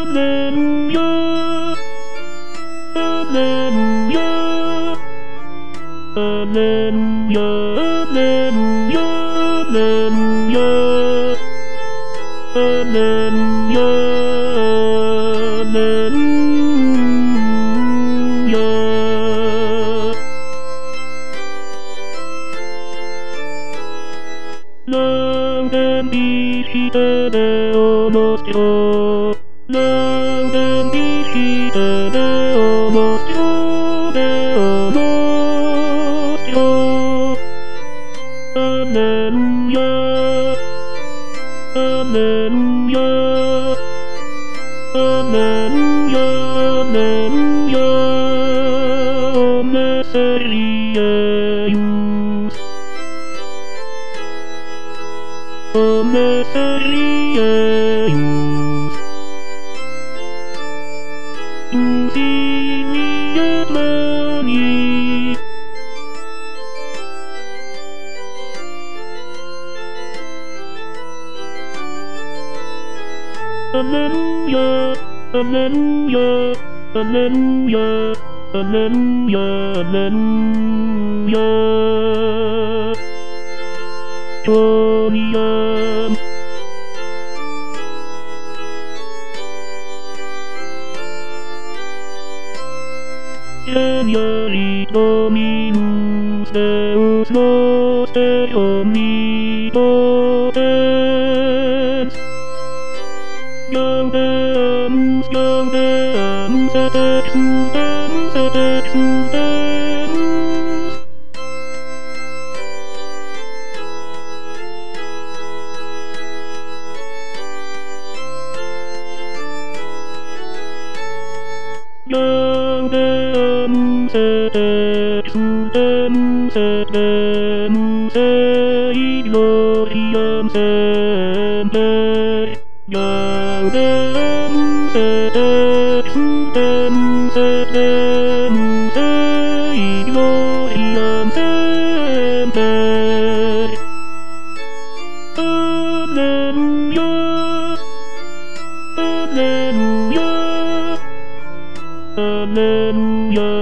Alleluia, Alleluia, Alleluia, Alleluia, Alleluia, Alleluia. Laudem dicite Deo nostro, laudem dicite Deo nostro, Deo nostro. Alleluia, Alleluia, Alleluia, Alleluia. Omnes serieus, omnes serieus,tus in et mani. Alleluia, Alleluia, Alleluia, Alleluia, Alleluia. Troniam. Genialit Dominus Deus noster omnipotens. Gaudeamus, gaudeamus et exultamus et exultamus. Gaudeamus et exultamus et demus ei gloriam semper. Gaudeamus et exultamus et demus ei gloriam semper. Alleluia, Alleluia, Alleluia.